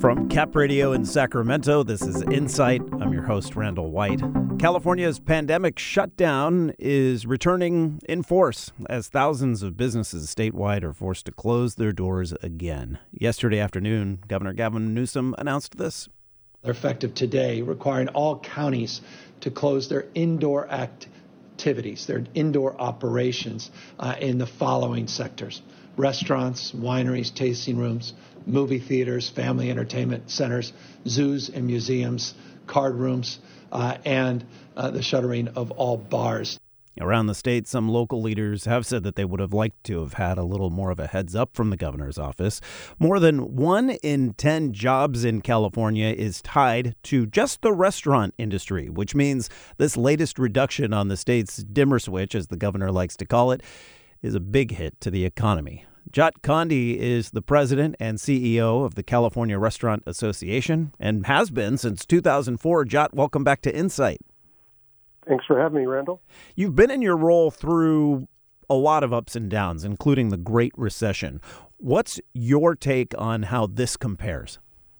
From Cap Radio in Sacramento, this is Insight. I'm your host, Randall White. California's pandemic shutdown is returning in force as thousands of businesses statewide are forced to close their doors again. Yesterday afternoon, Governor Gavin Newsom announced this. They're effective today, requiring all counties to close their indoor activities, their indoor operations in the following sectors: restaurants, wineries, tasting rooms, movie theaters, family entertainment centers, zoos and museums, card rooms, and the shuttering of all bars. Around the state, some local leaders have said that they would have liked to have had a little more of a heads up from the governor's office. More than 1 in 10 jobs in California is tied to just the restaurant industry, which means this latest reduction on the state's dimmer switch, as the governor likes to call it, is a big hit to the economy. Jat Condi is the president and CEO of the California Restaurant Association and has been since 2004. Jat, welcome back to Insight. Thanks for having me, Randall. You've been in your role through a lot of ups and downs, including the Great Recession. What's your take on how this compares?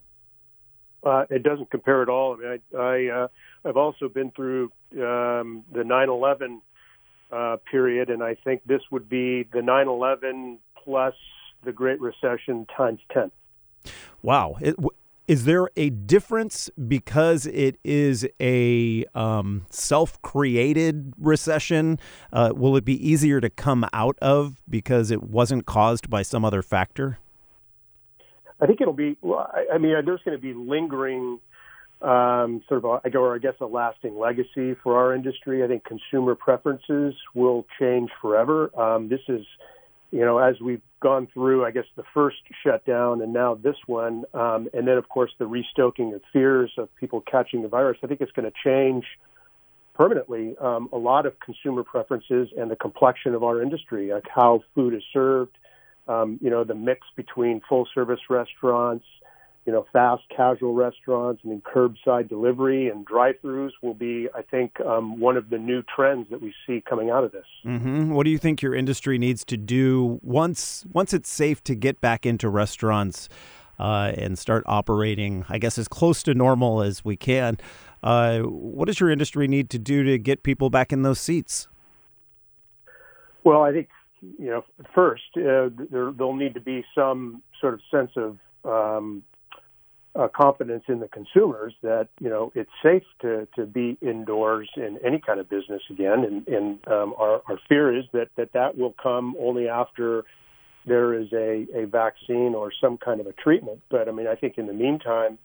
It doesn't compare at all. I mean, I've also been through the 9/11 period, and I think this would be the 9/11 plus the Great Recession times 10. Wow. Is there a difference because it is a self-created recession? Will it be easier to come out of because it wasn't caused by some other factor? I think it'll be, I mean, there's going to be lingering sort of, I guess, a lasting legacy for our industry. I think consumer preferences will change forever. This is, as we've gone through, I guess, the first shutdown and now this one, and then, of course, the restoking of fears of people catching the virus, I think it's going to change permanently a lot of consumer preferences and the complexion of our industry, like how food is served, the mix between full-service restaurants, fast casual restaurants. I mean, curbside delivery and drive-thrus will be, I think, one of the new trends that we see coming out of this. Mm-hmm. What do you think your industry needs to do once it's safe to get back into restaurants and start operating, I guess, as close to normal as we can? What does your industry need to do to get people back in those seats? Well, I think, first, there'll need to be some sort of sense of confidence in the consumers that, it's safe to be indoors in any kind of business again. And our fear is that will come only after there is a vaccine or some kind of a treatment. But, I mean, I think in the meantime,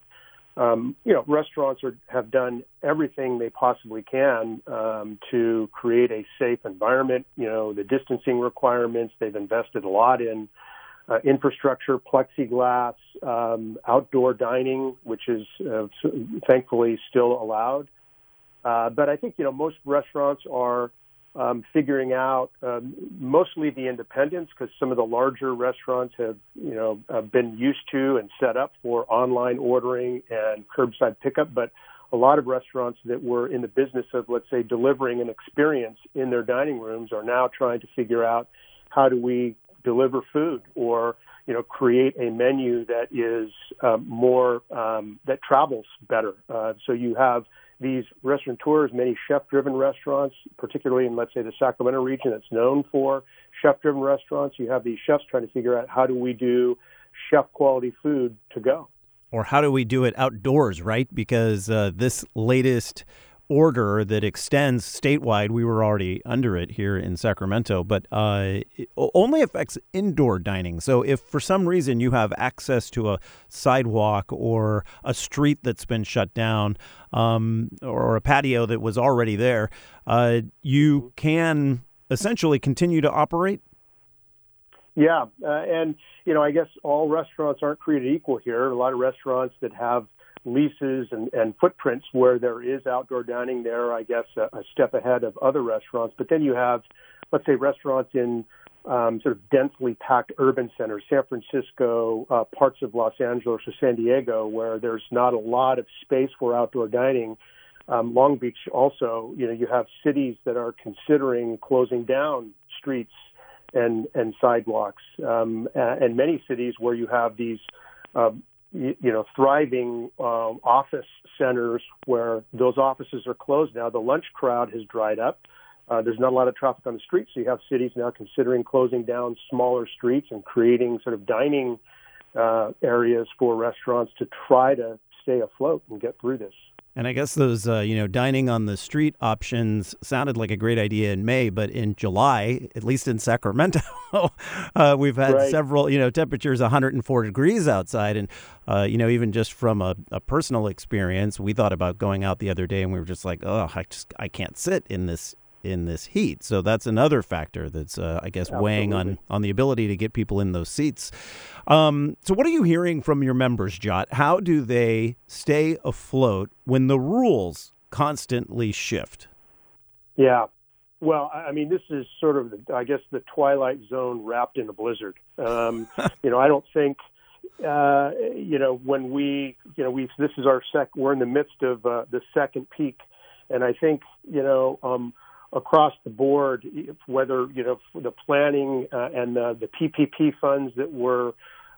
restaurants have done everything they possibly can to create a safe environment. The distancing requirements, they've invested a lot in infrastructure, plexiglass, outdoor dining, which is thankfully still allowed. But I think, most restaurants are figuring out, mostly the independents, because some of the larger restaurants have been used to and set up for online ordering and curbside pickup. But a lot of restaurants that were in the business of, let's say, delivering an experience in their dining rooms are now trying to figure out how do we deliver food or, create a menu that is more, that travels better. So you have these restaurateurs, many chef-driven restaurants, particularly in, let's say, the Sacramento region that's known for chef-driven restaurants. You have these chefs trying to figure out how do we do chef-quality food to go. Or how do we do it outdoors, right? Because this latest order that extends statewide, we were already under it here in Sacramento, but it only affects indoor dining. So if for some reason you have access to a sidewalk or a street that's been shut down or a patio that was already there, you can essentially continue to operate? Yeah, and, I guess all restaurants aren't created equal here. A lot of restaurants that have leases and footprints where there is outdoor dining there, I guess, a step ahead of other restaurants. But then you have, let's say, restaurants in sort of densely packed urban centers, San Francisco, parts of Los Angeles or San Diego, where there's not a lot of space for outdoor dining. Long Beach also, you have cities that are considering closing down streets and sidewalks, and many cities where you have these thriving office centers where those offices are closed now. The lunch crowd has dried up. There's not a lot of traffic on the streets, so you have cities now considering closing down smaller streets and creating sort of dining areas for restaurants to try to stay afloat and get through this. And I guess those, dining on the street options sounded like a great idea in May, but in July, at least in Sacramento, we've had several, temperatures 104 degrees outside. And, even just from a personal experience, we thought about going out the other day and we were just like, I can't sit in this heat. So that's another factor that's, weighing on the ability to get people in those seats. So what are you hearing from your members, Jot? How do they stay afloat when the rules constantly shift? Yeah. Well, I mean, this is sort of, the twilight zone wrapped in a blizzard. I don't think, when this is we're in the midst of the second peak. And I think, across the board, whether, the planning and the PPP funds that were,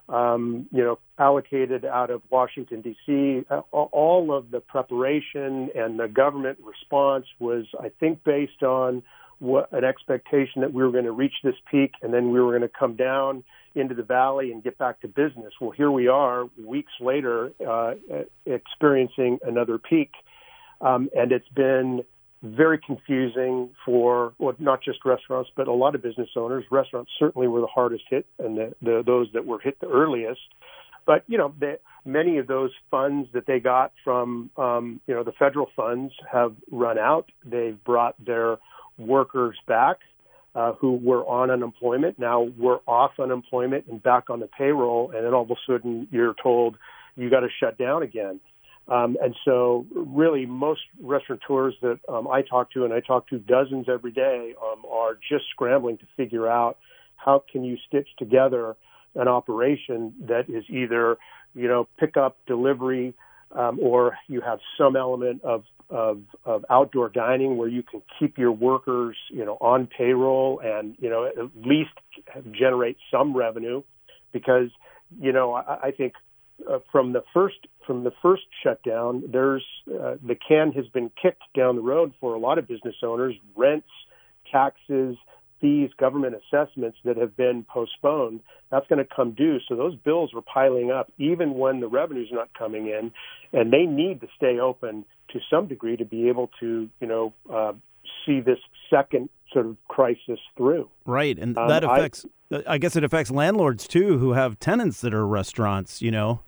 allocated out of Washington, D.C., all of the preparation and the government response was, I think, based on an expectation that we were going to reach this peak and then we were going to come down into the valley and get back to business. Well, here we are weeks later experiencing another peak. And it's been very confusing for not just restaurants, but a lot of business owners. Restaurants certainly were the hardest hit and those that were hit the earliest. But, many of those funds that they got from, the federal funds have run out. They've brought their workers back who were on unemployment. Now we're off unemployment and back on the payroll. And then all of a sudden you're told you got to shut down again. And so really most restaurateurs that I talk to, and I talk to dozens every day, are just scrambling to figure out how can you stitch together an operation that is either, pick up, delivery, or you have some element of outdoor dining where you can keep your workers, on payroll and, at least generate some revenue because, I think from the first shutdown, there's the can has been kicked down the road for a lot of business owners. Rents, taxes, fees, government assessments that have been postponed. That's going to come due. So those bills are piling up even when the revenue's not coming in, and they need to stay open to some degree to be able to, see this second sort of crisis through. Right, and that affects. I guess it affects landlords too, who have tenants that are restaurants.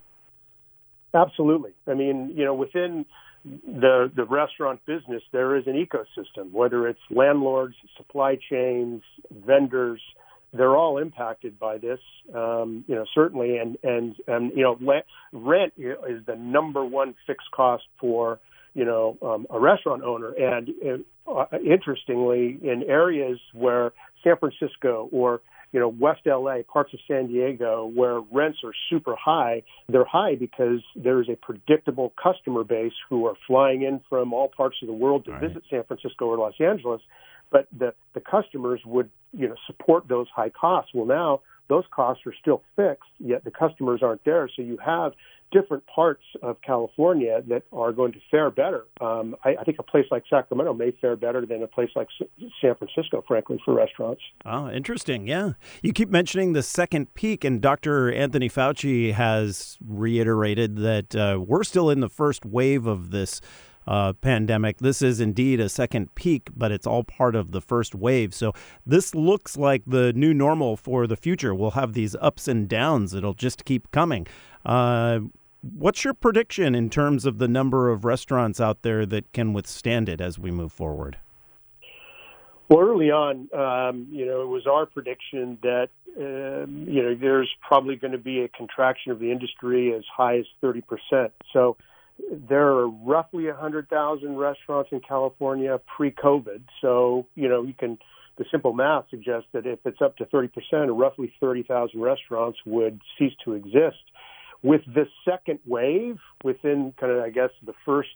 Absolutely. I mean, within the restaurant business, there is an ecosystem, whether it's landlords, supply chains, vendors, they're all impacted by this, certainly. And rent is the number one fixed cost for, a restaurant owner. And interestingly, in areas where San Francisco or West LA, parts of San Diego, where rents are super high, they're high because there's a predictable customer base who are flying in from all parts of the world to visit San Francisco or Los Angeles. But the customers would, support those high costs. Well, now those costs are still fixed, yet the customers aren't there. So you have different parts of California that are going to fare better. I think a place like Sacramento may fare better than a place like San Francisco, frankly, for restaurants. Oh, interesting. Yeah. You keep mentioning the second peak, and Dr. Anthony Fauci has reiterated that we're still in the first wave of this pandemic. This is indeed a second peak, but it's all part of the first wave. So this looks like the new normal for the future. We'll have these ups and downs. It'll just keep coming. What's your prediction in terms of the number of restaurants out there that can withstand it as we move forward? Well, early on, it was our prediction that, there's probably going to be a contraction of the industry as high as 30%. So there are roughly 100,000 restaurants in California pre-COVID. So, the simple math suggests that if it's up to 30%, or roughly 30,000 restaurants would cease to exist. With the second wave, within kind of, the first,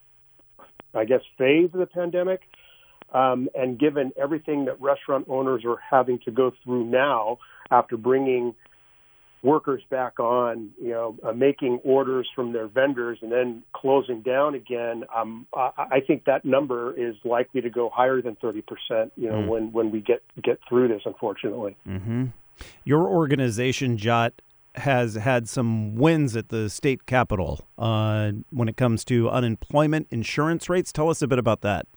phase of the pandemic, and given everything that restaurant owners are having to go through now after bringing workers back on, making orders from their vendors and then closing down again, I think that number is likely to go higher than 30%, when we get through this, unfortunately. Mm-hmm. Your organization, Jot, has had some wins at the state capitol when it comes to unemployment insurance rates. Tell us a bit about that.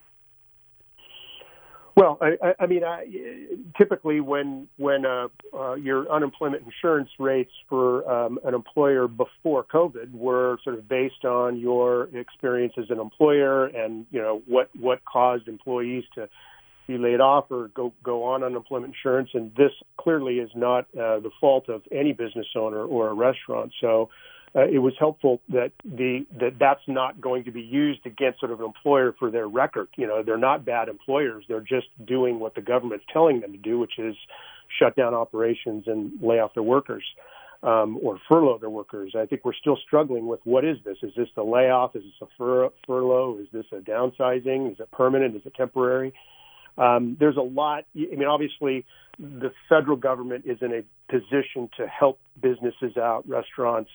Well, typically when your unemployment insurance rates for an employer before COVID were sort of based on your experience as an employer and what caused employees to be laid off or go on unemployment insurance, and this clearly is not the fault of any business owner or a restaurant. So it was helpful that that's not going to be used against sort of an employer for their record. They're not bad employers. They're just doing what the government's telling them to do, which is shut down operations and lay off their workers or furlough their workers. I think we're still struggling with what is this? Is this a layoff? Is this a furlough? Is this a downsizing? Is it permanent? Is it temporary? There's a lot. Obviously, the federal government is in a position to help businesses out, restaurants,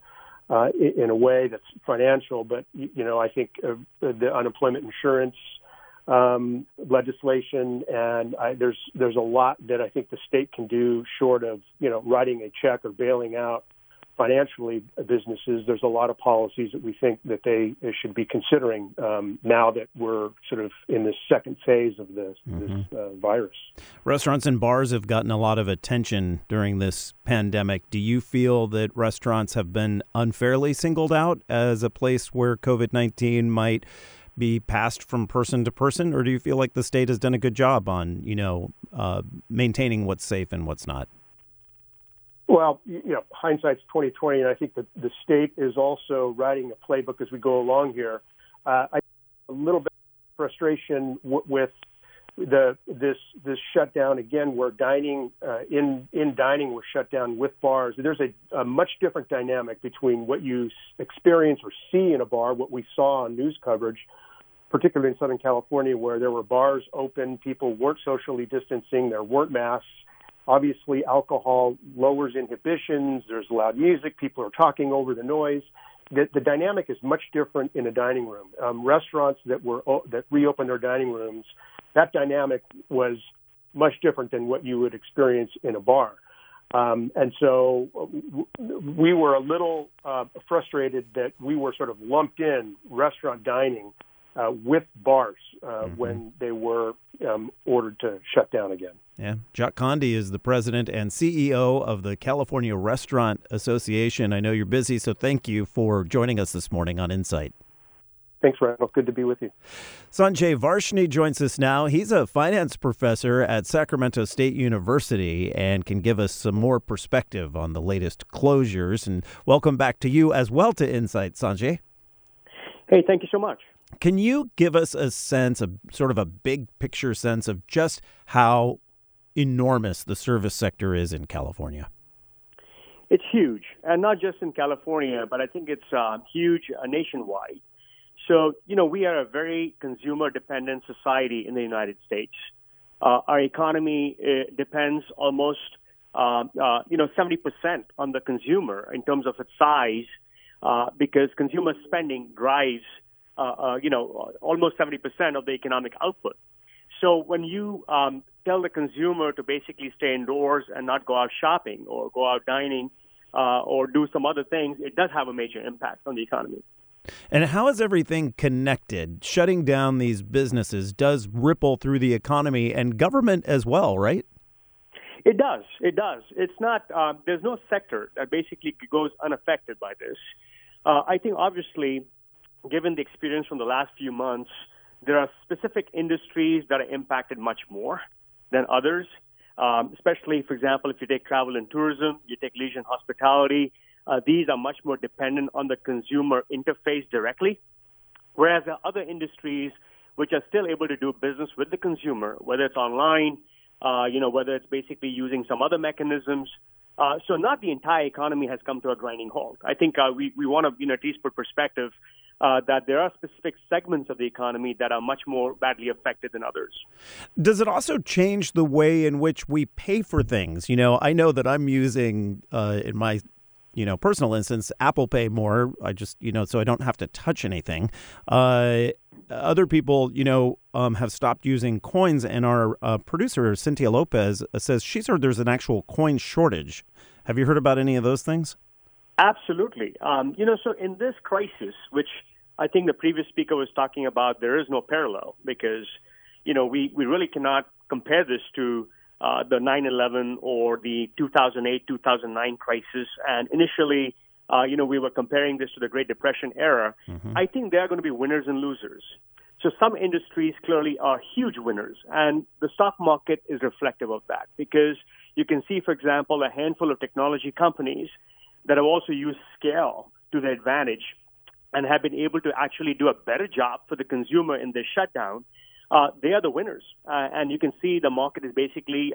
in a way that's financial. But, I think the unemployment insurance legislation, and there's a lot that I think the state can do short of, writing a check or bailing out financially businesses. There's a lot of policies that we think that they should be considering now that we're sort of in this second phase of this virus. Restaurants and bars have gotten a lot of attention during this pandemic. Do you feel that restaurants have been unfairly singled out as a place where COVID-19 might be passed from person to person, or do you feel like the state has done a good job on, maintaining what's safe and what's not? Well, hindsight's 20/20, and I think that the state is also writing a playbook as we go along here. I a little bit of frustration with this shutdown again, where dining in dining was shut down with bars. There's a much different dynamic between what you experience or see in a bar, what we saw on news coverage, particularly in Southern California, where there were bars open, people weren't socially distancing, there weren't masks. Obviously, alcohol lowers inhibitions. There's loud music. People are talking over the noise. The dynamic is much different in a dining room. Restaurants that reopened their dining rooms, that dynamic was much different than what you would experience in a bar. And so we were a little frustrated that we were sort of lumped in restaurant dining with bars when they were ordered to shut down again. Yeah. Jot Condi is the president and CEO of the California Restaurant Association. I know you're busy, so thank you for joining us this morning on Insight. Thanks, Randall. Good to be with you. Sanjay Varshney joins us now. He's a finance professor at Sacramento State University and can give us some more perspective on the latest closures. And welcome back to you as well to Insight, Sanjay. Hey, thank you so much. Can you give us a sense, of sort of a big picture sense of just how enormous the service sector is in California? It's huge, and not just in California, but I think it's huge nationwide. So, we are a very consumer-dependent society in the United States. Our economy depends almost, 70% on the consumer in terms of its size, because consumer spending drives, almost 70% of the economic output. So when you tell the consumer to basically stay indoors and not go out shopping or go out dining or do some other things, it does have a major impact on the economy. And how is everything connected? Shutting down these businesses does ripple through the economy and government as well, right? It does. It does. It's not, there's no sector that basically goes unaffected by this. I think obviously, given the experience from the last few months, there are specific industries that are impacted much more than others, especially, for example, if you take travel and tourism, you take leisure and hospitality. These are much more dependent on the consumer interface directly, whereas there are other industries which are still able to do business with the consumer, whether it's online, whether it's basically using some other mechanisms. So not the entire economy has come to a grinding halt. I think we want to at least put perspective that there are specific segments of the economy that are much more badly affected than others. Does it also change the way in which we pay for things? I know that I'm using in my personal instance, Apple Pay more. I just, so I don't have to touch anything. Other people, have stopped using coins, and our producer, Cynthia Lopez, says she's heard there's an actual coin shortage. Have you heard about any of those things? Absolutely. So in this crisis, which I think the previous speaker was talking about, there is no parallel because, we really cannot compare this to the 9/11 or the 2008-2009 crisis. And initially, we were comparing this to the Great Depression era. Mm-hmm. I think there are going to be winners and losers. So some industries clearly are huge winners, and the stock market is reflective of that because you can see, for example, a handful of technology companies that have also used scale to their advantage and have been able to actually do a better job for the consumer in this shutdown. They are the winners, and you can see the market is basically,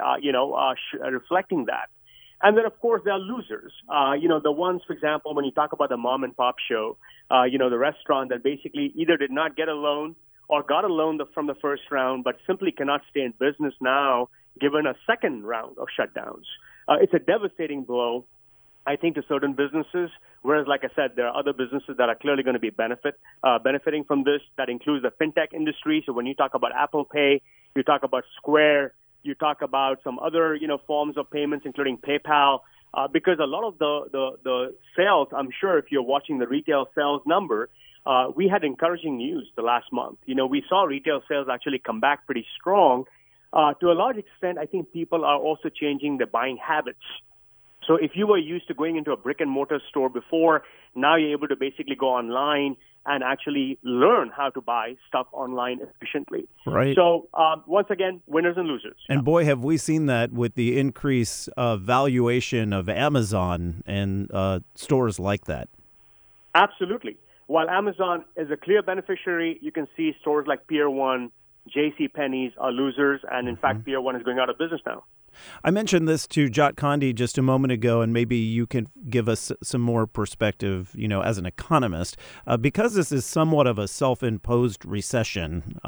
reflecting that. And then, of course, there are losers. The ones, for example, when you talk about the mom and pop show, the restaurant that basically either did not get a loan or got a loan from the first round, but simply cannot stay in business now, given a second round of shutdowns. It's a devastating blow, I think, to certain businesses, whereas, like I said, there are other businesses that are clearly going to be benefiting from this. That includes the fintech industry. So when you talk about Apple Pay, you talk about Square, you talk about some other, forms of payments, including PayPal, because a lot of the sales, I'm sure if you're watching the retail sales number, we had encouraging news the last month. We saw retail sales actually come back pretty strong. To a large extent, I think people are also changing their buying habits. So if you were used to going into a brick and mortar store before, now you're able to basically go online and actually learn how to buy stuff online efficiently. Right. So once again, winners and losers. And boy, have we seen that with the increase of valuation of Amazon and stores like that. Absolutely. While Amazon is a clear beneficiary, you can see stores like Pier 1, JCPenney's are losers, and in fact, Pier 1 is going out of business now. I mentioned this to Jot Condi just a moment ago, and maybe you can give us some more perspective, as an economist. Because this is somewhat of a self-imposed recession,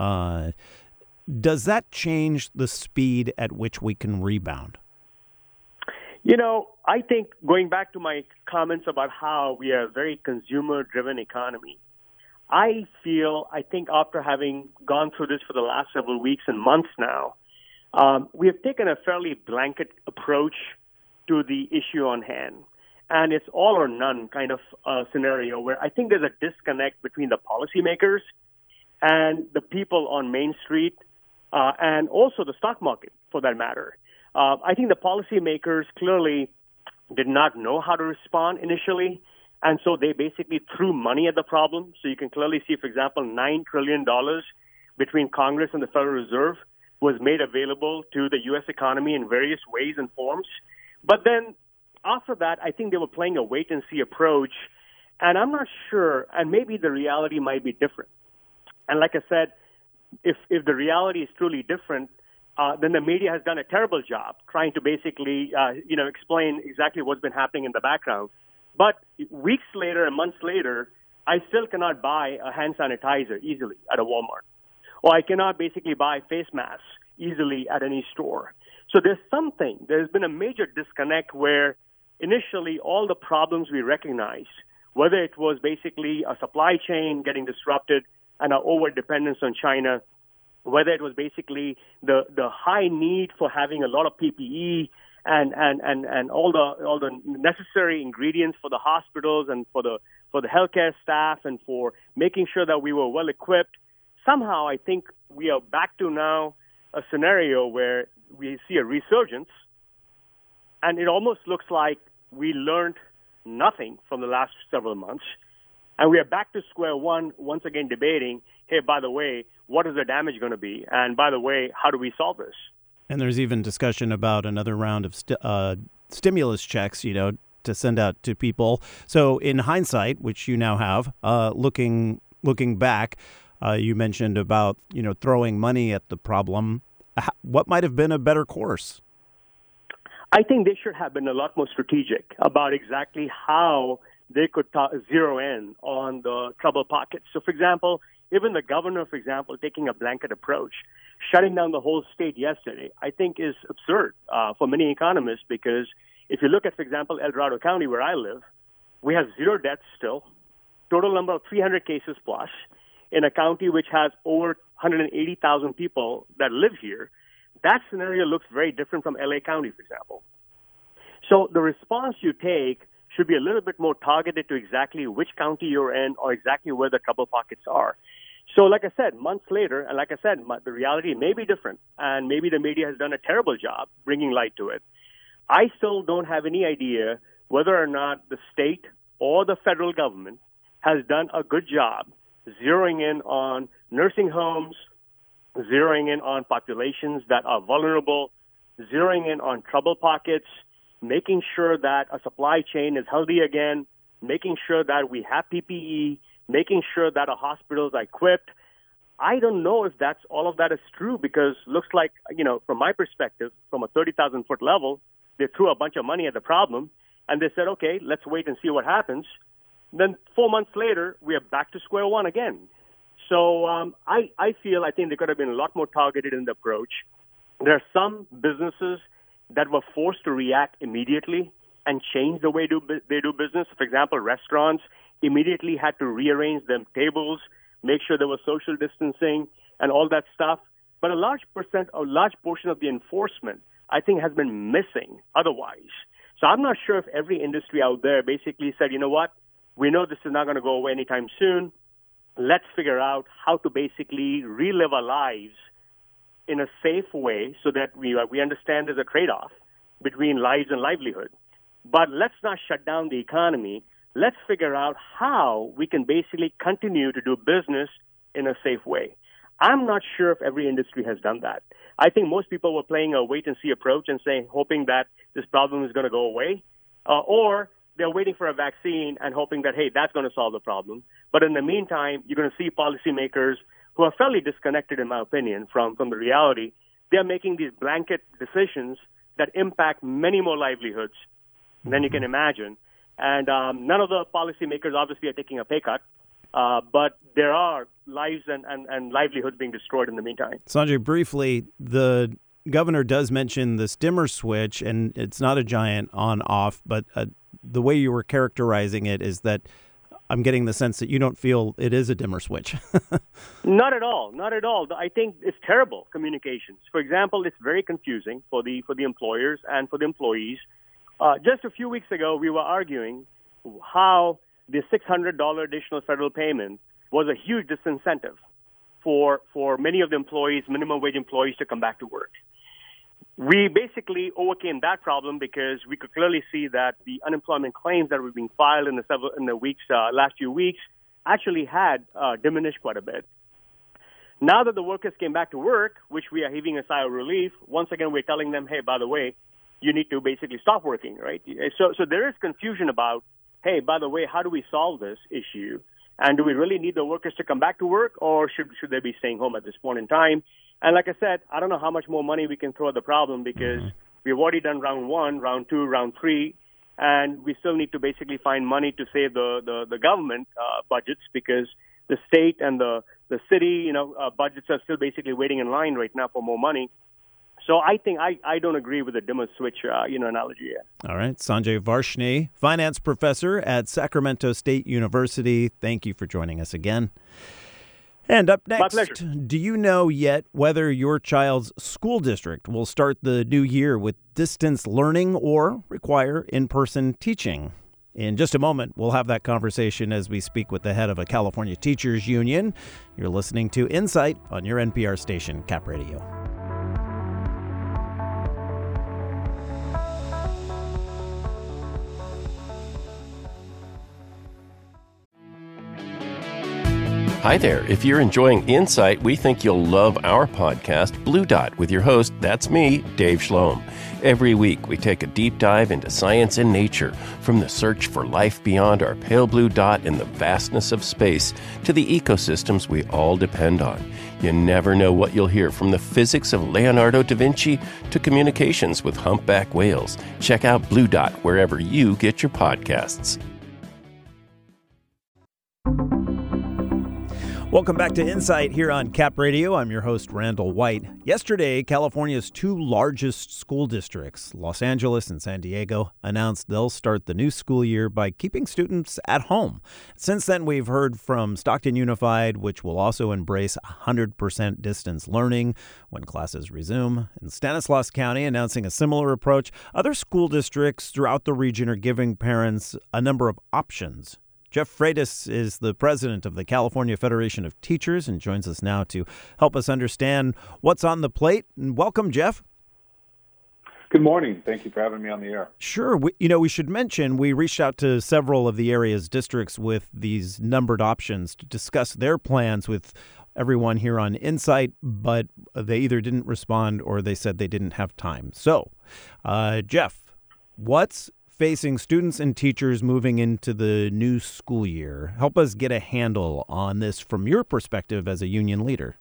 does that change the speed at which we can rebound? I think going back to my comments about how we are a very consumer-driven economy, I think after having gone through this for the last several weeks and months now, we have taken a fairly blanket approach to the issue on hand. And it's all or none kind of scenario where I think there's a disconnect between the policymakers and the people on Main Street and also the stock market, for that matter. I think the policymakers clearly did not know how to respond initially, and so they basically threw money at the problem. So you can clearly see, for example, $9 trillion between Congress and the Federal Reserve was made available to the U.S. economy in various ways and forms. But then after that, I think they were playing a wait-and-see approach, and I'm not sure, and maybe the reality might be different. And like I said, if the reality is truly different, then the media has done a terrible job trying to basically, explain exactly what's been happening in the background. But weeks later and months later, I still cannot buy a hand sanitizer easily at a Walmart. Or I cannot basically buy face masks easily at any store. So there's been a major disconnect where initially all the problems we recognized, whether it was basically a supply chain getting disrupted and our over-dependence on China, whether it was basically the high need for having a lot of PPE and all the necessary ingredients for the hospitals and for the healthcare staff and for making sure that we were well equipped. Somehow, I think we are back to now a scenario where we see a resurgence, and it almost looks like we learned nothing from the last several months, and we are back to square one, once again debating, hey, by the way, what is the damage going to be? And by the way, how do we solve this? And there's even discussion about another round of stimulus checks, to send out to people. So in hindsight, which you now have, looking back, you mentioned about, throwing money at the problem. What might have been a better course? I think they should have been a lot more strategic about exactly how they could zero in on the trouble pockets. So, for example, even the governor, for example, taking a blanket approach, shutting down the whole state yesterday, I think is absurd for many economists, because if you look at, for example, El Dorado County, where I live, we have 0 deaths still, total number of 300 cases plus, in a county which has over 180,000 people that live here. That scenario looks very different from LA County, for example. So the response you take should be a little bit more targeted to exactly which county you're in or exactly where the trouble pockets are. So like I said, months later, and like I said, the reality may be different, and maybe the media has done a terrible job bringing light to it. I still don't have any idea whether or not the state or the federal government has done a good job zeroing in on nursing homes, zeroing in on populations that are vulnerable, zeroing in on trouble pockets, making sure that a supply chain is healthy again, making sure that we have PPE, making sure that our hospitals are equipped. I don't know if all of that is true, because looks like, from my perspective, from a 30,000-foot level, they threw a bunch of money at the problem, and they said, okay, let's wait and see what happens. Then 4 months later, we are back to square one again. So I think they could have been a lot more targeted in the approach. There are some businesses that were forced to react immediately and change the way they do business. For example, restaurants immediately had to rearrange their tables, make sure there was social distancing and all that stuff. But a large portion of the enforcement, I think, has been missing otherwise. So I'm not sure if every industry out there basically said, you know what, we know this is not going to go away anytime soon. Let's figure out how to basically relive our lives in a safe way so that we understand there's a trade-off between lives and livelihood. But let's not shut down the economy. Let's figure out how we can basically continue to do business in a safe way. I'm not sure if every industry has done that. I think most people were playing a wait-and-see approach and hoping that this problem is going to go away, or they're waiting for a vaccine and hoping that, hey, that's going to solve the problem. But in the meantime, you're going to see policymakers who are fairly disconnected, in my opinion, from the reality. They're making these blanket decisions that impact many more livelihoods than you can imagine. And none of the policymakers obviously are taking a pay cut, but there are lives and livelihoods being destroyed in the meantime. Sanjay, briefly, the governor does mention this dimmer switch, and it's not a giant on-off, but the way you were characterizing it is that I'm getting the sense that you don't feel it is a dimmer switch. Not at all. Not at all. I think it's terrible communications. For example, it's very confusing for the employers and for the employees. Just a few weeks ago, we were arguing how the $600 additional federal payment was a huge disincentive for many of the employees, minimum wage employees, to come back to work. We basically overcame that problem because we could clearly see that the unemployment claims that were being filed in the last few weeks actually had diminished quite a bit. Now that the workers came back to work, which we are heaving a sigh of relief, once again we're telling them, hey, by the way, you need to basically stop working, right? So there is confusion about, hey, by the way, how do we solve this issue? And do we really need the workers to come back to work, or should they be staying home at this point in time? And like I said, I don't know how much more money we can throw at the problem, because we've already done round 1, round 2, round 3, and we still need to basically find money to save the government budgets, because the state and the city, budgets are still basically waiting in line right now for more money. So I think I don't agree with the dimmer switch, analogy here. All right. Sanjay Varshney, finance professor at Sacramento State University. Thank you for joining us again. And up next, my pleasure. Do you know yet whether your child's school district will start the new year with distance learning or require in-person teaching? In just a moment, we'll have that conversation as we speak with the head of a California teachers union. You're listening to Insight on your NPR station, Cap Radio. Hi there. If you're enjoying Insight, we think you'll love our podcast, Blue Dot, with your host, that's me, Dave Schloem. Every week, we take a deep dive into science and nature, from the search for life beyond our pale blue dot in the vastness of space to the ecosystems we all depend on. You never know what you'll hear, from the physics of Leonardo da Vinci to communications with humpback whales. Check out Blue Dot wherever you get your podcasts. Welcome back to Insight here on Cap Radio. I'm your host, Randall White. Yesterday, California's two largest school districts, Los Angeles and San Diego, announced they'll start the new school year by keeping students at home. Since then, we've heard from Stockton Unified, which will also embrace 100% distance learning when classes resume, and Stanislaus County announcing a similar approach. Other school districts throughout the region are giving parents a number of options. Jeff Freitas is the president of the California Federation of Teachers and joins us now to help us understand what's on the plate. And welcome, Jeff. Good morning. Thank you for having me on the air. Sure. We should mention we reached out to several of the area's districts with these numbered options to discuss their plans with everyone here on Insight, but they either didn't respond or they said they didn't have time. So, Jeff, what's facing students and teachers moving into the new school year? Help us get a handle on this from your perspective as a union leader.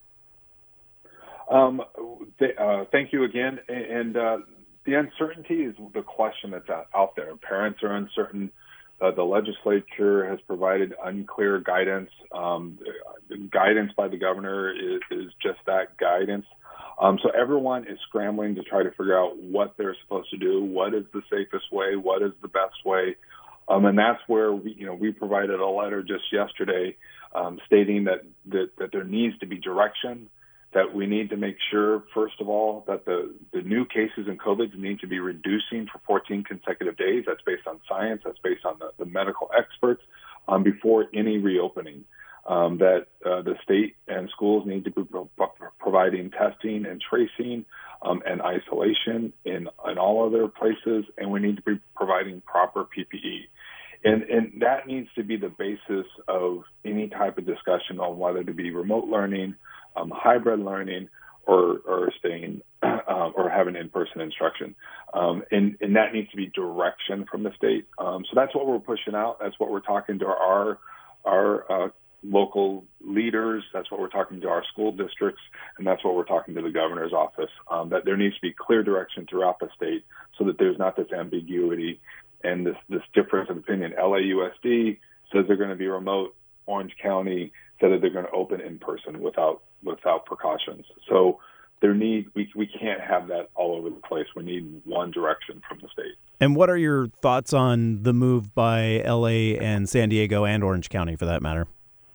Thank you again. And the uncertainty is the question that's out there. Parents are uncertain. The legislature has provided unclear guidance. Guidance by the governor is just that, guidance. So everyone is scrambling to try to figure out what they're supposed to do, what is the safest way, what is the best way. And that's where we provided a letter just yesterday stating that there needs to be direction, that we need to make sure, first of all, that the new cases in COVID need to be reducing for 14 consecutive days. That's based on science. That's based on the medical experts before any reopening. That the state and schools need to be providing testing and tracing and isolation in all other places, and we need to be providing proper PPE. And that needs to be the basis of any type of discussion on whether to be remote learning, hybrid learning, or staying or having in-person instruction. And that needs to be direction from the state. So that's what we're pushing out. That's what we're talking to our local leaders. That's what we're talking to our school districts, and that's what we're talking to the governor's office, that there needs to be clear direction throughout the state so that there's not this ambiguity and this difference of opinion. LAUSD says they're going to be remote. Orange County said that they're going to open in person without precautions. So we can't have that all over the place. We need one direction from the state. And what are your thoughts on the move by LA and San Diego and Orange County, for that matter?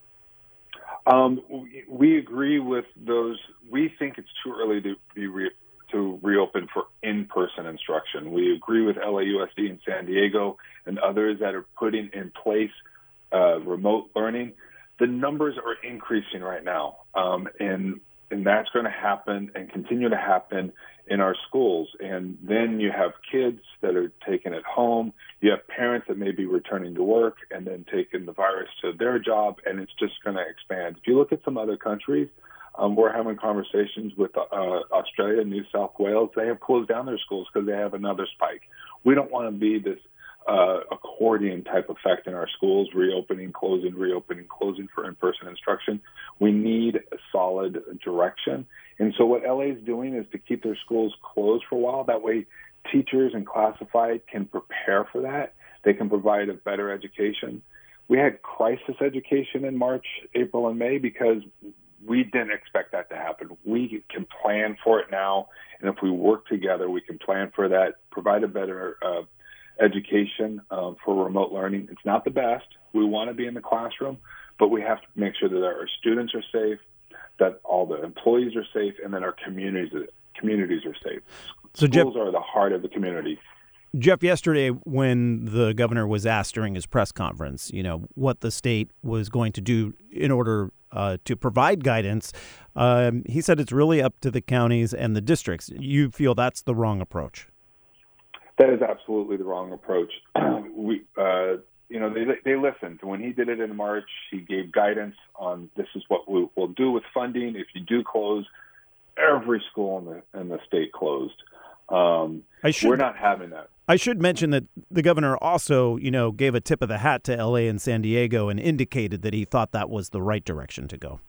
We agree with those. We think it's too early to reopen for in-person instruction. We agree with LAUSD and San Diego and others that are putting in place remote learning. The numbers are increasing right now, and that's going to happen and continue to happen in our schools. And then you have kids that are taking it home. You have parents that may be returning to work and then taking the virus to their job, and it's just going to expand. If you look at some other countries, we're having conversations with Australia, New South Wales. They have closed down their schools because they have another spike. We don't want to be this accordion type effect in our schools, reopening, closing for in-person instruction. We need a solid direction. And so what LA is doing is to keep their schools closed for a while. That way teachers and classified can prepare for that. They can provide a better education. We had crisis education in March, April, and May because we didn't expect that to happen. We can plan for it now, and if we work together, we can plan for that, provide a better education for remote learning. It's not the best. We want to be in the classroom, but we have to make sure that our students are safe, that all the employees are safe, and that our communities are safe. So schools are the heart of the community. Jeff, yesterday when the governor was asked during his press conference, what the state was going to do in order to provide guidance, he said it's really up to the counties and the districts. You feel that's the wrong approach? That is absolutely the wrong approach. they listened. When he did it in March, he gave guidance on this is what we'll do with funding. If you do close, every school in the state closed. We're not having that. I should mention that the governor also, gave a tip of the hat to L.A. and San Diego and indicated that he thought that was the right direction to go.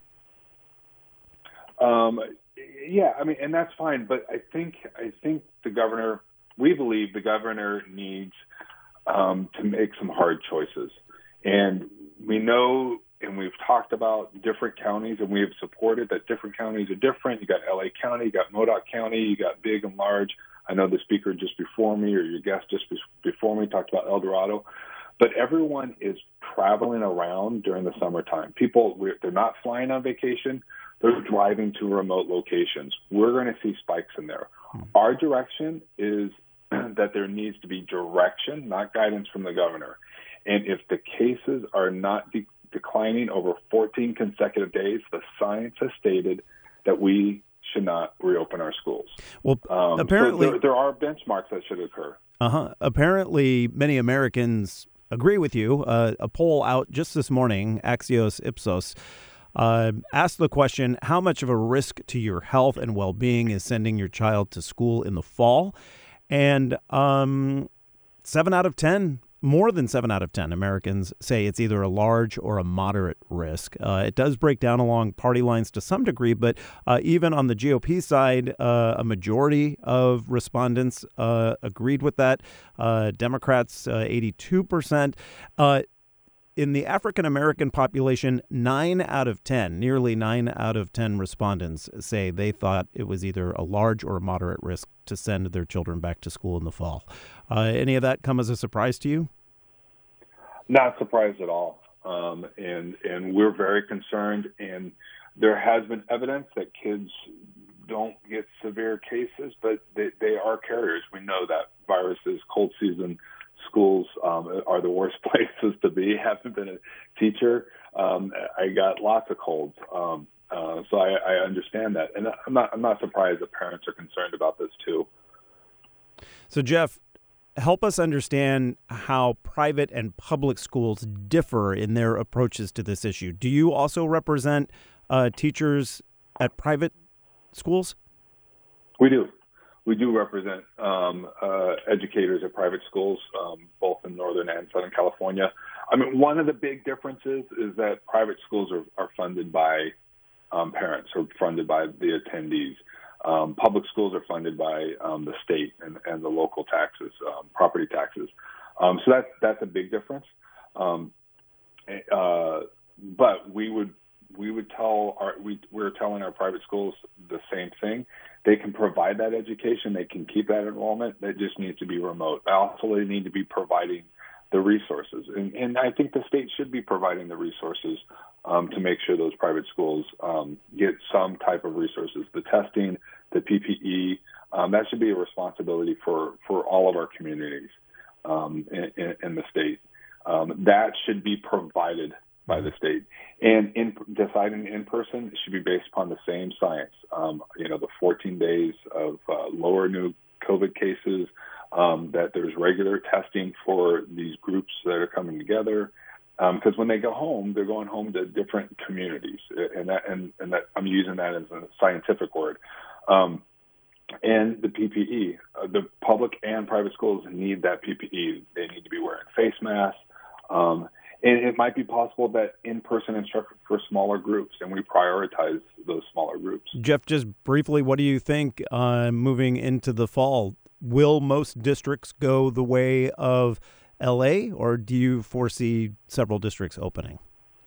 Yeah, I mean, and that's fine. But I think we believe the governor needs to make some hard choices. And we know, and we've talked about different counties, and we have supported that different counties are different. You got L.A. County, you got Modoc County, you got big and large. I know the speaker just before me, or your guest just before me, talked about El Dorado. But everyone is traveling around during the summertime. They're not flying on vacation. They're driving to remote locations. We're going to see spikes in there. Our direction is that there needs to be direction, not guidance from the governor. And if the cases are not declining over 14 consecutive days, the science has stated that we should not reopen our schools. Well, apparently so there are benchmarks that should occur. Apparently, many Americans agree with you. A poll out just this morning, Axios Ipsos, asked the question, how much of a risk to your health and well-being is sending your child to school in the fall? And 7 out of 10, more than 7 out of 10 Americans say it's either a large or a moderate risk. It does break down along party lines to some degree, but even on the GOP side, a majority of respondents agreed with that. Democrats, 82%. In the African-American population, 9 out of 10, nearly 9 out of 10 respondents say they thought it was either a large or a moderate risk to send their children back to school in the fall. Any of that come as a surprise to you? Not surprised at all. And we're very concerned. And there has been evidence that kids don't get severe cases, but they are carriers. We know that viruses, cold season, schools are the worst places to be. Haven't been a teacher. I got lots of colds, so I understand that, and I'm not surprised that parents are concerned about this too. So, Jeff, help us understand how private and public schools differ in their approaches to this issue. Do you also represent teachers at private schools? We do. We do represent educators at private schools, both in Northern and Southern California. I mean, one of the big differences is that private schools are funded by parents or funded by the attendees. Public schools are funded by the state and the local taxes, property taxes. So that's a big difference. But we're telling our private schools the same thing. They can provide that education. They can keep that enrollment. That just needs to be remote. Also, they need to be providing the resources. And I think the state should be providing the resources to make sure those private schools get some type of resources. The testing, the PPE, that should be a responsibility for all of our communities in the state. That should be provided by the state. And in deciding in person, it should be based upon the same science. The 14 days of lower new COVID cases, that there's regular testing for these groups that are coming together. Because when they go home, they're going home to different communities, and that I'm using that as a scientific word. And the PPE, the public and private schools need that PPE. They need to be wearing face masks. And it might be possible that in-person instruction for smaller groups, and we prioritize those smaller groups. Jeff, just briefly, what do you think moving into the fall? Will most districts go the way of L.A., or do you foresee several districts opening?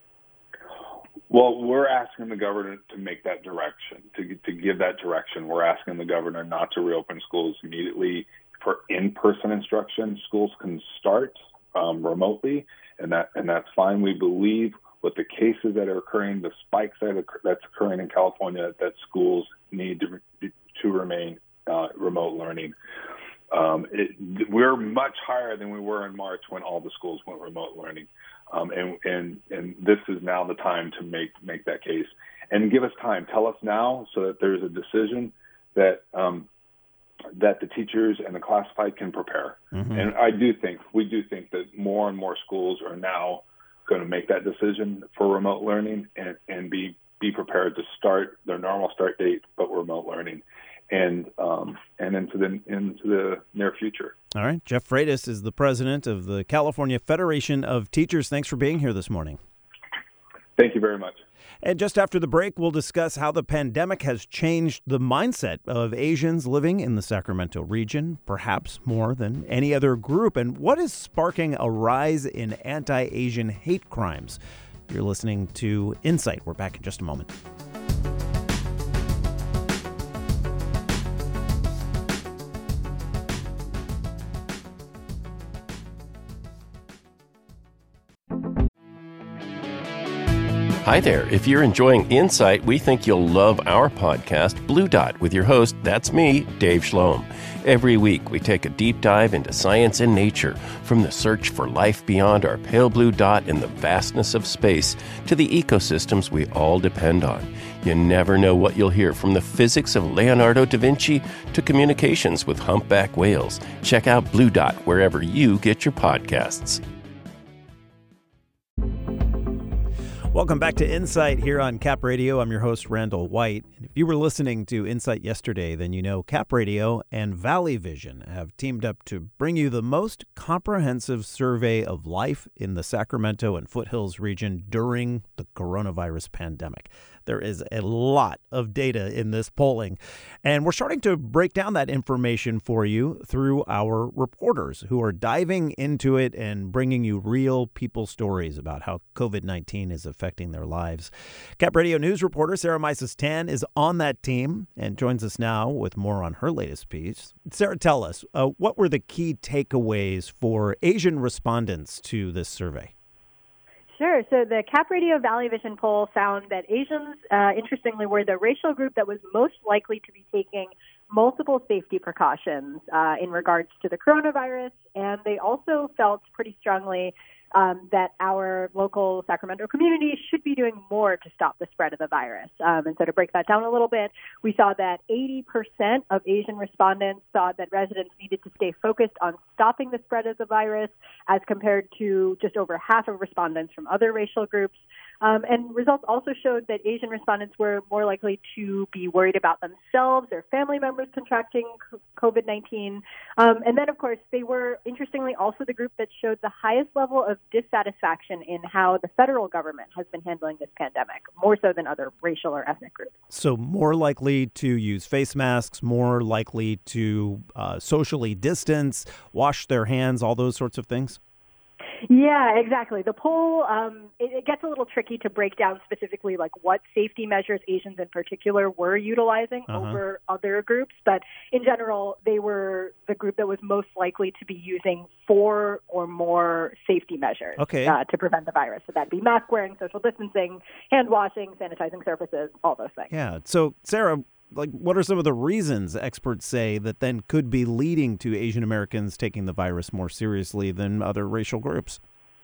Well, we're asking the governor to make that direction, to give that direction. We're asking the governor not to reopen schools immediately for in-person instruction. Schools can start remotely, and that's fine. We believe with the cases that are occurring, the spikes that's occurring in California, that schools need to remain remote learning. We're much higher than we were in March when all the schools went remote learning, and this is now the time to make that case and give us time. Tell us now so that there's a decision that that the teachers and the classified can prepare. Mm-hmm. And we do think that more and more schools are now going to make that decision for remote learning and be prepared to start their normal start date, but remote learning, and into the near future. All right. Jeff Freitas is the president of the California Federation of Teachers. Thanks for being here this morning. Thank you very much. And just after the break, we'll discuss how the pandemic has changed the mindset of Asians living in the Sacramento region, perhaps more than any other group, and what is sparking a rise in anti-Asian hate crimes. You're listening to Insight. We're back in just a moment. Hi there. If you're enjoying Insight, we think you'll love our podcast, Blue Dot, with your host, that's me, Dave Schloem. Every week, we take a deep dive into science and nature, from the search for life beyond our pale blue dot in the vastness of space to the ecosystems we all depend on. You never know what you'll hear, from the physics of Leonardo da Vinci to communications with humpback whales. Check out Blue Dot wherever you get your podcasts. Welcome back to Insight here on Cap Radio. I'm your host, Randall White. And if you were listening to Insight yesterday, then you know Cap Radio and Valley Vision have teamed up to bring you the most comprehensive survey of life in the Sacramento and Foothills region during the coronavirus pandemic. There is a lot of data in this polling, and we're starting to break down that information for you through our reporters who are diving into it and bringing you real people stories about how COVID-19 is affecting their lives. Cap Radio News reporter Sarah Mises-Tan is on that team and joins us now with more on her latest piece. Sarah, tell us, what were the key takeaways for Asian respondents to this survey? Sure. So the Cap Radio Valley Vision poll found that Asians, interestingly, were the racial group that was most likely to be taking multiple safety precautions in regards to the coronavirus. And they also felt pretty strongly that our local Sacramento community should be doing more to stop the spread of the virus. And so to break that down a little bit, we saw that 80% of Asian respondents thought that residents needed to stay focused on stopping the spread of the virus, as compared to just over half of respondents from other racial groups. And results also showed that Asian respondents were more likely to be worried about themselves or family members contracting COVID-19. And then, of course, they were, interestingly, also the group that showed the highest level of dissatisfaction in how the federal government has been handling this pandemic, more so than other racial or ethnic groups. So more likely to use face masks, more likely to socially distance, wash their hands, all those sorts of things? Yeah, exactly. The poll, it gets a little tricky to break down specifically like what safety measures Asians in particular were utilizing over other groups. But in general, they were the group that was most likely to be using 4 or more safety measures to prevent the virus. So that'd be mask wearing, social distancing, hand washing, sanitizing surfaces, all those things. Yeah. So, Sarah, what are some of the reasons experts say that then could be leading to Asian Americans taking the virus more seriously than other racial groups?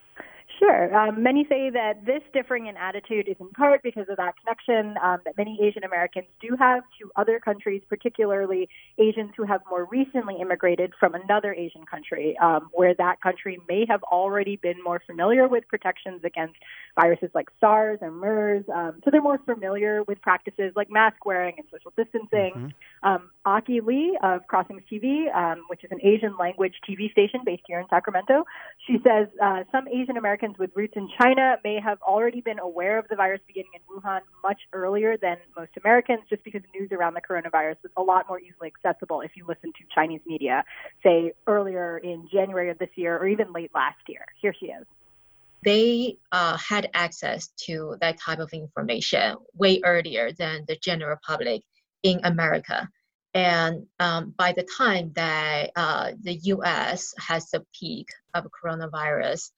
Sure. Many say that this differing in attitude is in part because of that connection that many Asian Americans do have to other countries, particularly Asians who have more recently immigrated from another Asian country, where that country may have already been more familiar with protections against viruses like SARS and MERS. So they're more familiar with practices like mask wearing and social distancing. Aki Lee of Crossings TV, which is an Asian language TV station based here in Sacramento, she says some Asian Americans with roots in China may have already been aware of the virus beginning in Wuhan much earlier than most Americans, just because news around the coronavirus was a lot more easily accessible if you listen to Chinese media, say earlier in January of this year or even late last year. Here she is. They had access to that type of information way earlier than the general public in America. And by the time that the U.S. has the peak of coronavirus,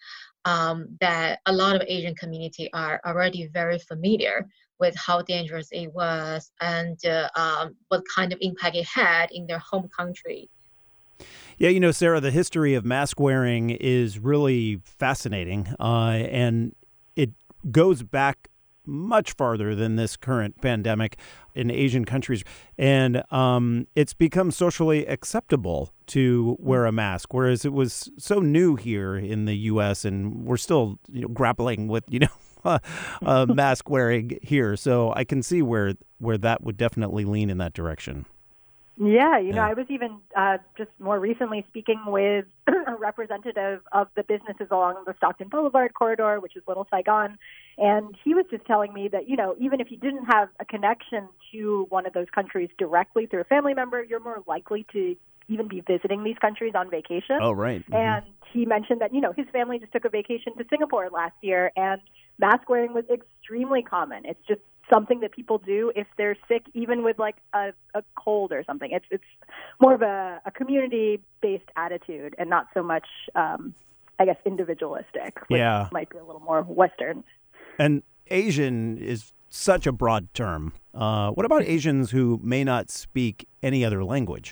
that a lot of Asian community are already very familiar with how dangerous it was and what kind of impact it had in their home country. Yeah, Sarah, the history of mask wearing is really fascinating, and it goes back much farther than this current pandemic in Asian countries. And it's become socially acceptable to wear a mask, whereas it was so new here in the U.S. and we're still grappling with, mask wearing here. So I can see where that would definitely lean in that direction. Yeah, I was even just more recently speaking with a representative of the businesses along the Stockton Boulevard corridor, which is Little Saigon, and he was just telling me that, even if you didn't have a connection to one of those countries directly through a family member, you're more likely to even be visiting these countries on vacation. Oh, right. Mm-hmm. And he mentioned that, his family just took a vacation to Singapore last year, and mask wearing was extremely common. It's just something that people do if they're sick, even with like a cold or something. It's more of a community-based attitude and not so much, individualistic, which might be a little more Western. And Asian is such a broad term. What about Asians who may not speak any other language?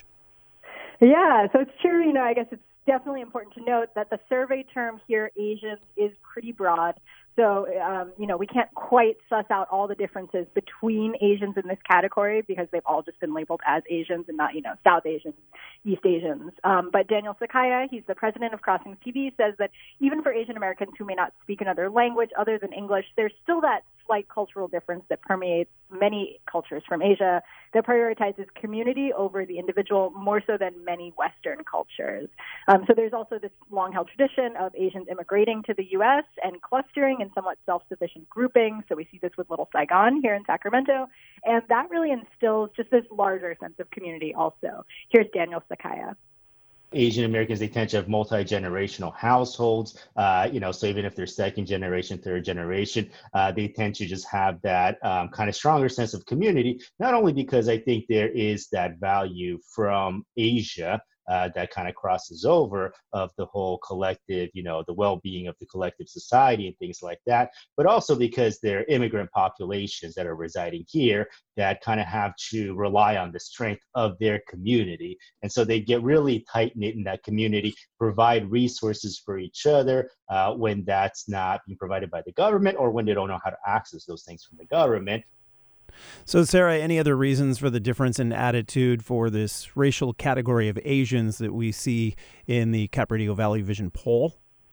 Yeah, so it's true. I guess it's definitely important to note that the survey term here, Asians, is pretty broad. So, we can't quite suss out all the differences between Asians in this category because they've all just been labeled as Asians and not, South Asians, East Asians. But Daniel Sakaya, he's the president of Crossings TV, says that even for Asian Americans who may not speak another language other than English, there's still that slight cultural difference that permeates many cultures from Asia that prioritizes community over the individual more so than many Western cultures. So there's also this long-held tradition of Asians immigrating to the U.S. and clustering in somewhat self-sufficient groupings. So we see this with Little Saigon here in Sacramento. And that really instills just this larger sense of community also. Here's Daniel Sakaya. Asian Americans, they tend to have multi-generational households, so even if they're second generation, third generation, they tend to just have that kind of stronger sense of community, not only because I think there is that value from Asia that kind of crosses over of the whole collective, the well-being of the collective society and things like that, but also because they're immigrant populations that are residing here that kind of have to rely on the strength of their community. And so they get really tight-knit in that community, provide resources for each other when that's not being provided by the government or when they don't know how to access those things from the government. So, Sarah, any other reasons for the difference in attitude for this racial category of Asians that we see in the Cap-Radio Valley Vision poll?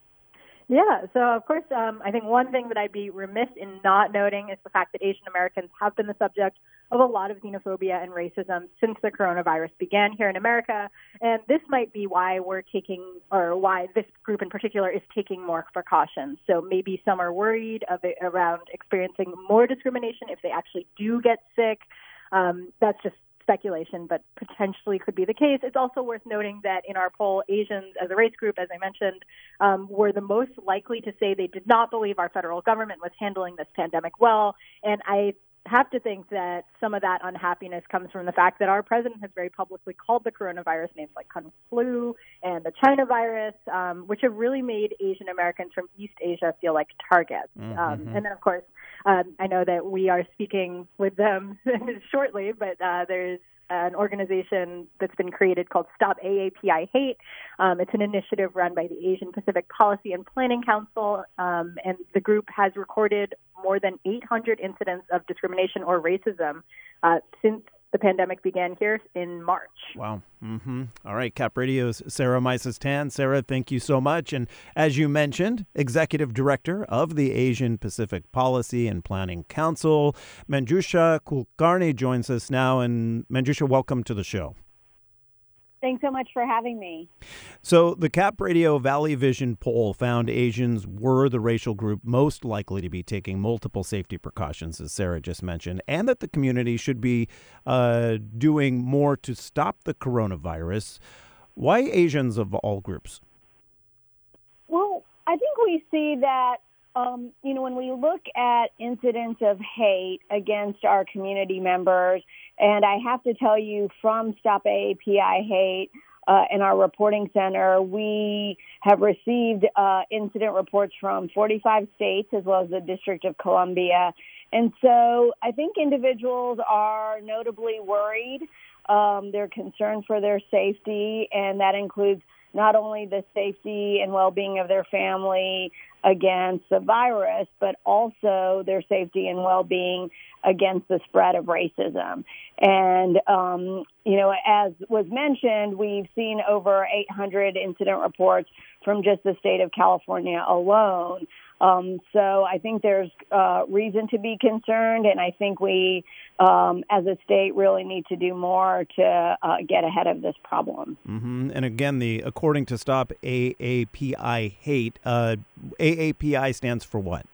Yeah, so of course, I think one thing that I'd be remiss in not noting is the fact that Asian Americans have been the subject of a lot of xenophobia and racism since the coronavirus began here in America. And this might be why why this group in particular is taking more precautions. So maybe some are worried around experiencing more discrimination if they actually do get sick. That's just speculation, but potentially could be the case. It's also worth noting that in our poll, Asians as a race group, as I mentioned, were the most likely to say they did not believe our federal government was handling this pandemic well. And I have to think that some of that unhappiness comes from the fact that our president has very publicly called the coronavirus names like Kung Flu and the China virus, which have really made Asian Americans from East Asia feel like targets. And then, of course, I know that we are speaking with them shortly, but there's an organization that's been created called Stop AAPI Hate. It's an initiative run by the Asian Pacific Policy and Planning Council, and the group has recorded more than 800 incidents of discrimination or racism since the pandemic began here in March. Wow. All right, Cap Radio's Sarah Meisels-Tan. Sarah, thank you so much. And as you mentioned, Executive Director of the Asian Pacific Policy and Planning Council, Manjusha Kulkarni joins us now. And Manjusha, welcome to the show. Thanks so much for having me. So the Cap-Radio Valley Vision poll found Asians were the racial group most likely to be taking multiple safety precautions, as Sarah just mentioned, and that the community should be doing more to stop the coronavirus. Why Asians of all groups? Well, I think we see that, when we look at incidents of hate against our community members, and I have to tell you from Stop AAPI Hate in our reporting center, we have received incident reports from 45 states as well as the District of Columbia. And so I think individuals are notably worried. They're concerned for their safety, and that includes not only the safety and well-being of their family against the virus, but also their safety and well-being against the spread of racism. And, as was mentioned, we've seen over 800 incident reports from just the state of California alone. So I think there's reason to be concerned, and I think we, as a state, really need to do more to get ahead of this problem. Mm-hmm. And again, according to Stop AAPI Hate, AAPI stands for what?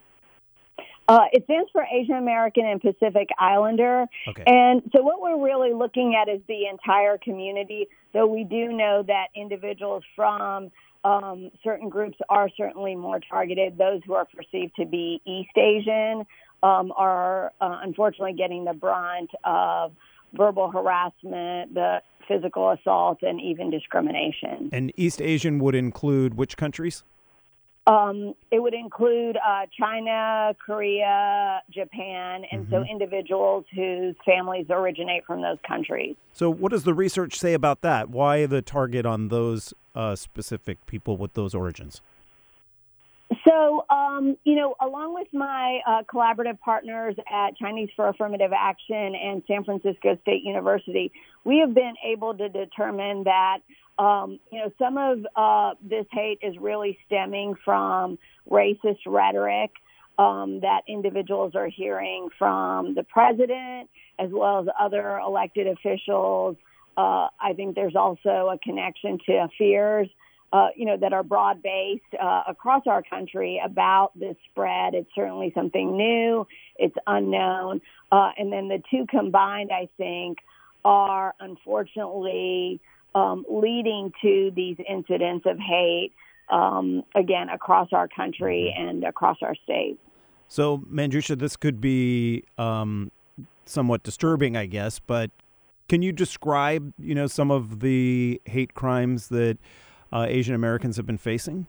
It stands for Asian American and Pacific Islander. Okay. And so what we're really looking at is the entire community, though we do know that individuals from certain groups are certainly more targeted. Those who are perceived to be East Asian are unfortunately getting the brunt of verbal harassment, the physical assault, and even discrimination. And East Asian would include which countries? It would include China, Korea, Japan, and so individuals whose families originate from those countries. So what does the research say about that? Why the target on those specific people with those origins? So, along with my collaborative partners at Chinese for Affirmative Action and San Francisco State University, we have been able to determine that some of this hate is really stemming from racist rhetoric that individuals are hearing from the president as well as other elected officials. I think there's also a connection to fears, that are broad-based across our country about this spread. It's certainly something new. It's unknown. And then the two combined, I think, are unfortunately leading to these incidents of hate, again, across our country and across our state. So, Manjusha, this could be somewhat disturbing, I guess, but can you describe, some of the hate crimes that Asian Americans have been facing?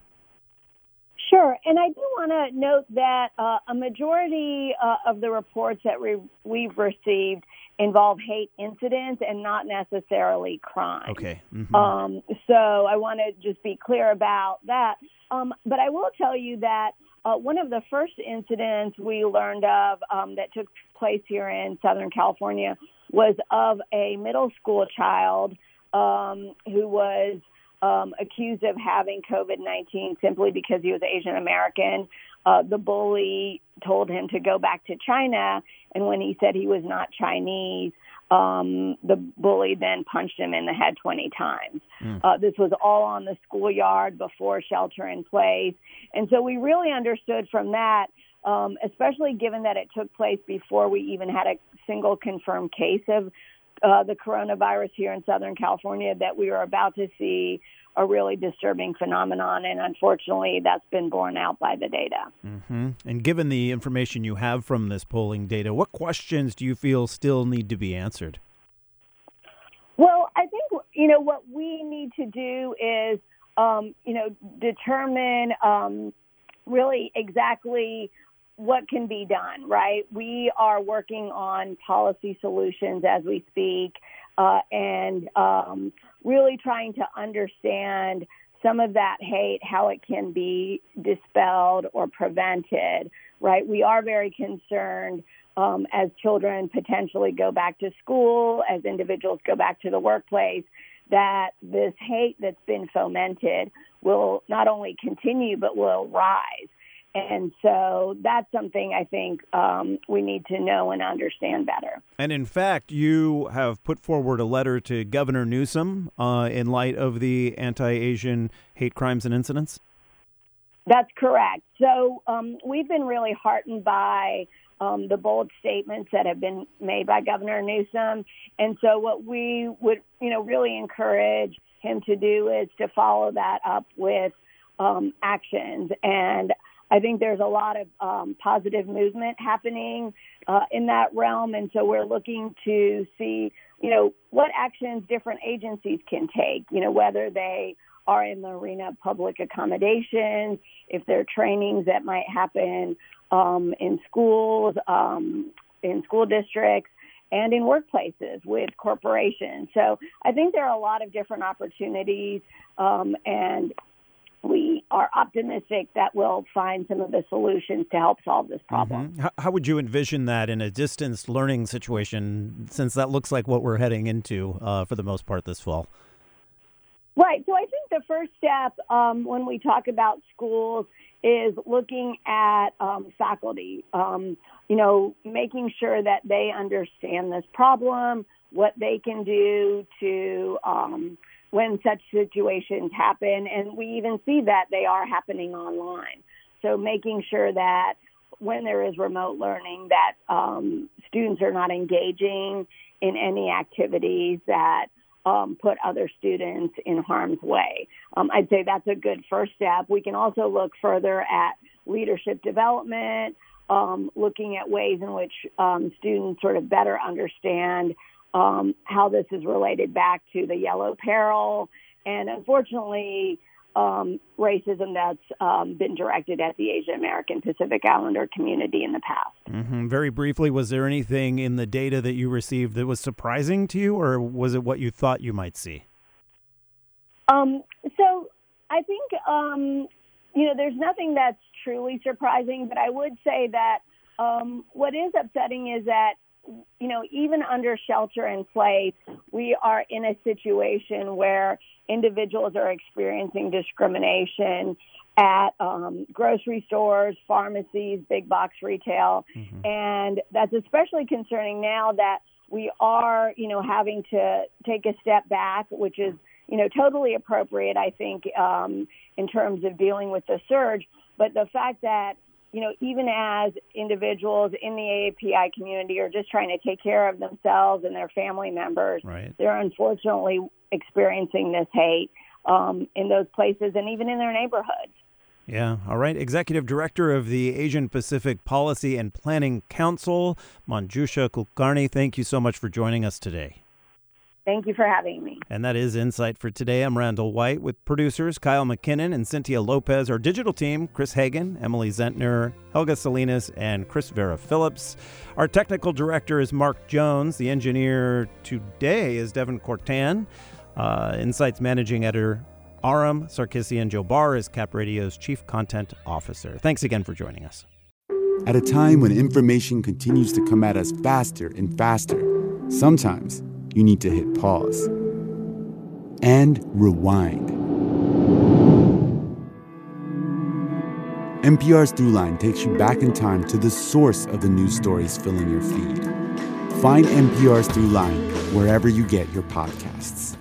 Sure. And I do want to note that a majority of the reports that we've received involve hate incidents and not necessarily crime. Okay. So I want to just be clear about that. But I will tell you that one of the first incidents we learned of that took place here in Southern California was of a middle school child who was accused of having COVID-19 simply because he was Asian American. The bully told him to go back to China, and when he said he was not Chinese, the bully then punched him in the head 20 times. This was all on the schoolyard before shelter in place. And so we really understood from that, especially given that it took place before we even had a single confirmed case of the coronavirus here in Southern California, that we were about to see a really disturbing phenomenon, and unfortunately that's been borne out by the data. And given the information you have from this polling data, what questions do you feel still need to be answered? Well, I think, what we need to do is, determine really exactly what can be done, right? We are working on policy solutions as we speak, and really trying to understand some of that hate, how it can be dispelled or prevented, right? We are very concerned as children potentially go back to school, as individuals go back to the workplace, that this hate that's been fomented will not only continue, but will rise. And so that's something I think we need to know and understand better. And in fact, you have put forward a letter to Governor Newsom in light of the anti-Asian hate crimes and incidents? That's correct. So we've been really heartened by the bold statements that have been made by Governor Newsom. And so what we would, really encourage him to do is to follow that up with actions. And I think there's a lot of positive movement happening in that realm. And so we're looking to see, what actions different agencies can take, whether they are in the arena of public accommodations, if there are trainings that might happen in schools, in school districts, and in workplaces with corporations. So I think there are a lot of different opportunities, and we are optimistic that we'll find some of the solutions to help solve this problem. Mm-hmm. How would you envision that in a distance learning situation, since that looks like what we're heading into for the most part this fall? Right. So I think the first step when we talk about schools is looking at faculty, making sure that they understand this problem, what they can do to when such situations happen. And we even see that they are happening online. So making sure that when there is remote learning, that students are not engaging in any activities that put other students in harm's way. I'd say that's a good first step. We can also look further at leadership development, looking at ways in which students sort of better understand how this is related back to the yellow peril, and unfortunately, racism that's been directed at the Asian American Pacific Islander community in the past. Mm-hmm. Very briefly, was there anything in the data that you received that was surprising to you, or was it what you thought you might see? So I think, there's nothing that's truly surprising, but I would say that what is upsetting is that even under shelter in place, we are in a situation where individuals are experiencing discrimination at grocery stores, pharmacies, big box retail. Mm-hmm. And that's especially concerning now that we are, having to take a step back, which is, totally appropriate, I think, in terms of dealing with the surge. But the fact that even as individuals in the AAPI community are just trying to take care of themselves and their family members, right, they're unfortunately experiencing this hate in those places and even in their neighborhoods. Yeah. All right. Executive Director of the Asian Pacific Policy and Planning Council, Manjusha Kulkarni, thank you so much for joining us today. Thank you for having me. And that is Insight for today. I'm Randall White with producers Kyle McKinnon and Cynthia Lopez. Our digital team, Chris Hagan, Emily Zentner, Helga Salinas, and Chris Vera Phillips. Our technical director is Mark Jones. The engineer today is Devin Cortan. Insight's managing editor, Aram Sarkissian. Joe Barr is Cap Radio's chief content officer. Thanks again for joining us. At a time when information continues to come at us faster and faster, sometimes you need to hit pause and rewind. NPR's Throughline takes you back in time to the source of the news stories filling your feed. Find NPR's Throughline wherever you get your podcasts.